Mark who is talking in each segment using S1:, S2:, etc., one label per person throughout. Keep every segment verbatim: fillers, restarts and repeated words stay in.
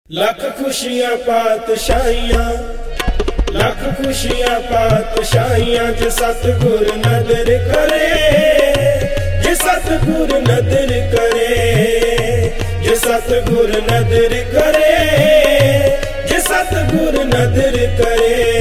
S1: ਲੱਖ ਖੁਸ਼ੀਆਂ ਪਾਤਸ਼ਾਹੀਆਂ, ਲੱਖ ਖੁਸ਼ੀਆਂ ਪਾਤਸ਼ਾਹੀਆਂ, ਜੇ ਸਤਿਗੁਰ ਨਦਰ ਕਰੇ, ਜੇ ਸਤਿਗੁਰ ਨਦਰ ਕਰੇ, ਜੇ ਸਤਿਗੁਰ ਨਦਰ ਕਰੇ, ਜੇ ਸਤਿਗੁਰ ਨਦਰ ਕਰੇ।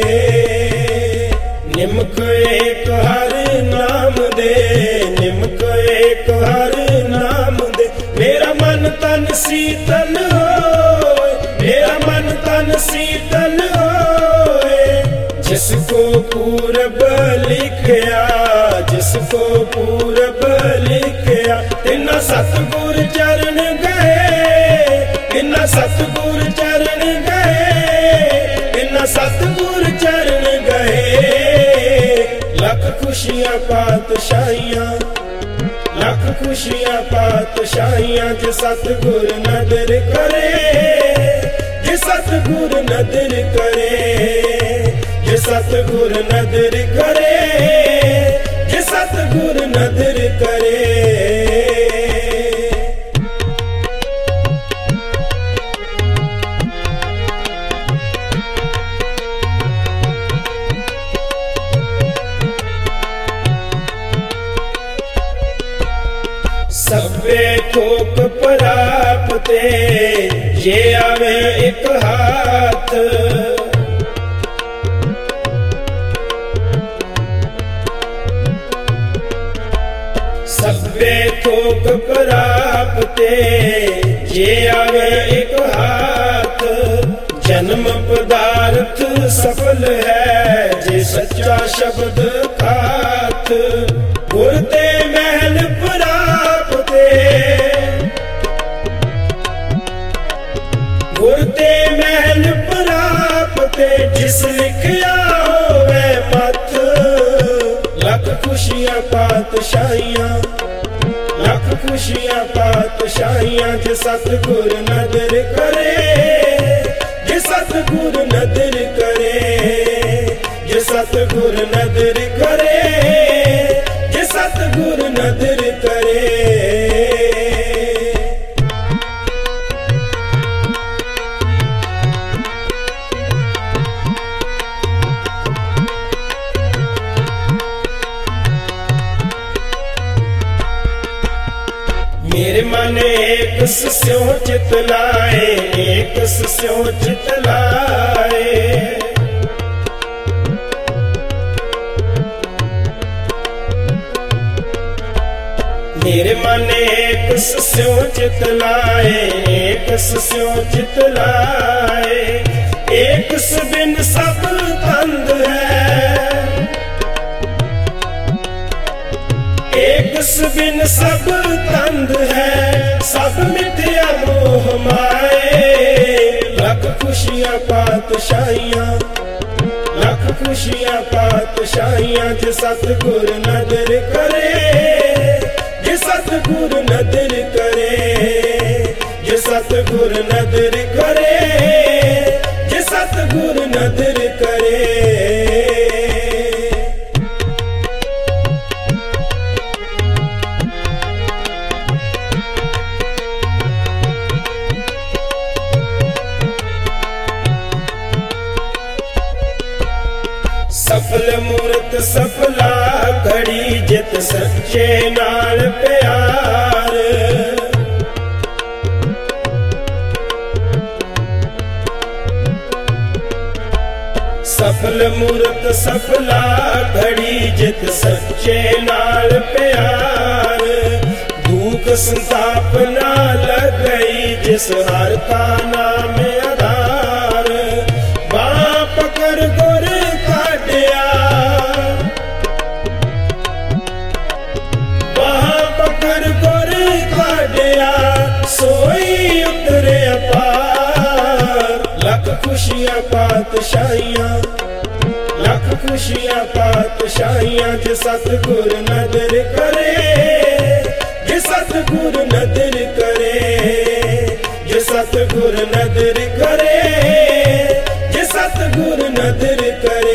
S1: ਨਿਮਕ ਏਕ ਹਰ ਨਾਮ ਦੇ, ਨਿਮਕ ਏਕ ਹਰ ਨਾਮ ਦੇ, ਮੇਰਾ ਮਨ ਤਨ ਸੀਤਲ ਹੋਏ, मेरा मन तन शीतल होए। जिसको पूरब लिखया, जिसको पूरब लिखया, तिन्ना सतगुर चरण गए, तिन्ना सतगुर चरण गए, तिन्ना सतगुर चरण गए। लख खुशियां पातशाहियां, लख खुशियां पातशाहियां, जे सतगुर नदर करे, जे सतगुर नदर करे, जे सतगुर नदर करे, जे सतगुर नदर करे। सब्बे थोक प्राप्ते, जे आवे एक हाथ, सब्बे थोक प्राप्ते, जे आवे एक हाथ। जन्म पदार्थ सफल है, जे सच्चा शब्द खात। गुर ते महल प्राप्ते, गुर ते महल प्राप्ते, जिस लिखया होवे मत। लख खुशियां पातशाहियां, लख खुशियां पातशाहियां, जे सतगुर नदर करे, जे सतगुर नदर करे, जे सतगुर नदर करे, जे सतगुर नदर करे। मेरे मन एक स्यों चित लाए, एक स्यों चित लाए। मेरे मन एक स्यों चित लाए, एक स्यों चित लाए। एक बिन सब तंद है, एक बिन सब तंद है, सब मिथ्या मोह माए। लख खुशियां पातशाहियां, लख खुशियां पातशाहियां, जे सतगुर नदर करे, जे सतगुर नदर करे, जे सतगुर नदर करे, जे सतगुर नदर करे। सफल मूरत सफला घड़ी, जित सच्चे नाल प्यार। सफल मूरत सफला घड़ी, जित सच्चे नाल प्यार। दुख संताप ना लगई, जिस हर का नाम आधार। बाँ पकड़ गुर काटिया, बाँ पकड़ गुर काटिया, सोई उतरे अपार। लख खुशियां पातशाहियां, लख खुशियां पातशाहियां, जे सतगुर नदर करे, जे सतगुर नदर करे, जे सतगुर नदर करे, जे सतगुर नदर करे।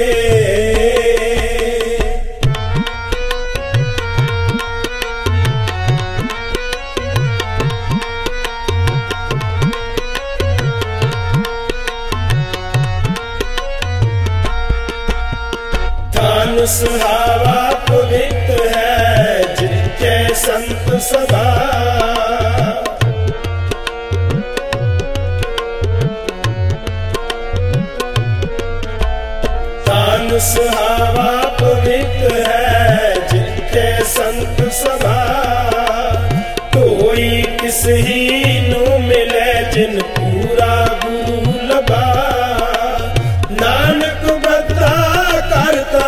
S1: सुहावा पवित्र है जिनके संत सभा। तान सुहावा पवित्र है जिनके संत सभा। कोई किस ही नो मिले जिन पूरा गुरु लबा। नानक बता करता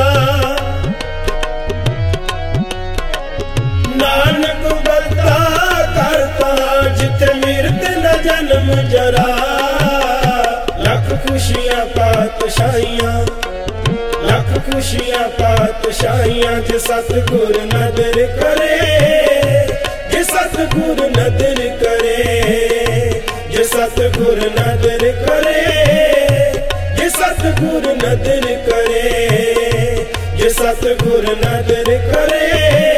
S1: नानक बता करता जिते मृत न जन्म जरा। लख खुशियां पातशाहियां लख खुशियां पातशाहियां जे सतगुर नदर करे। जे सतगुर नदर करे जे सतगुर नदर करे जे सतगुर नदर करे जे सतगुर नदर करे।